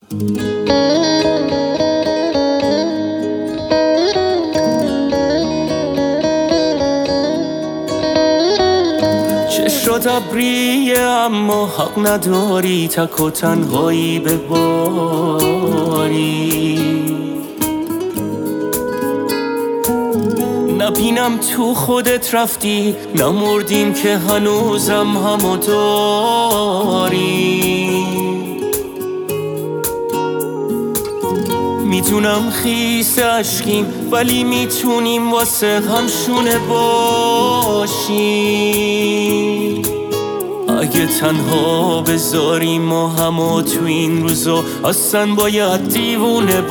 چشات ابریه اما حق نداری تک و تنهایی بباری. نبینم تو خودت رفتی، نمردیم که هنوزم همو داری. میدونم خیس عشقیم ولی میتونیم واسه همشونه باشیم. اگه تنها بذاریم ما همو تو این روزا اصلا باید دیوونه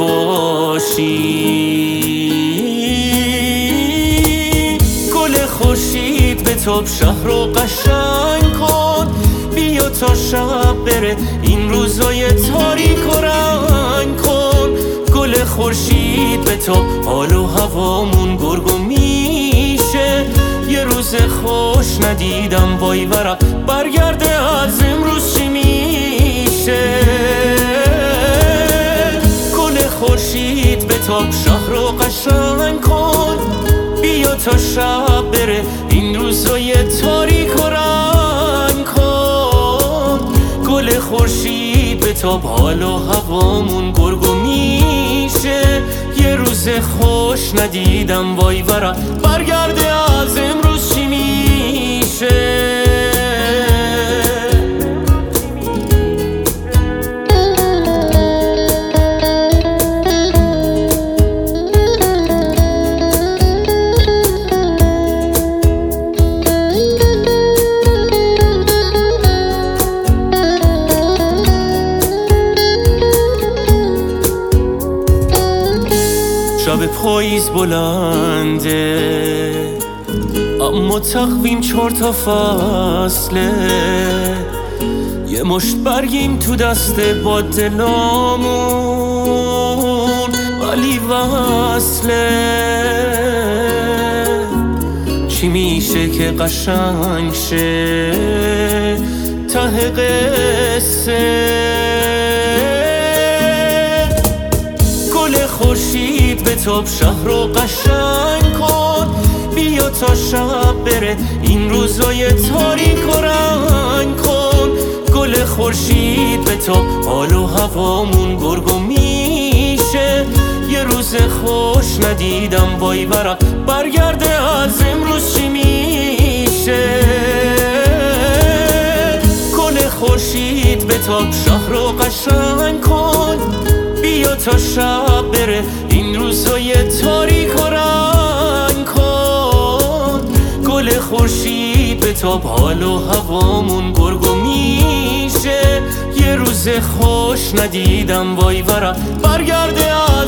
باشیم. گل خورشید به تاب شهر رو قشنگ کن، بیا تا شب بره این روزای تاریک و رنگ کن. گل خورشید به تاب حال و هوامون گرگ و میشه. یه روز خوش ندیدم وای ورق برگرده از امروز چی میشه. گل خورشید به تاب شهر رو قشنگ کن، بیا تا شب بره این روزای تاریک و رنگ کن. گل خورشید به تاب حال و هوامون گرگ و میشه. یه روز خوش ندیدم وای ورق برگرده از امروز چی میشه. شب پاییز بلنده اما تقویم 4 تا فصله. یه مشت برگیم تو دست با دلامون ولی وصله. چی میشه که قشنگ شه ته قصه. گل خورشید به تاب شهر رو قشنگ کن، بیا تا شب بره این روزای تاریک و رنگ کن. گل خورشید به تاب حال و هوامون گرگ و میشه. یه روز خوش ندیدم وای ورق برگرده از امروز چی میشه. گل خورشید به تاب شهر رو قشنگ کن، بیا تا شب بره این روزای تاریک و رنگ کن. گل خورشید به تاب حال و هوامون گرگ و میشه. یه روز خوش ندیدم وای ورق برگرده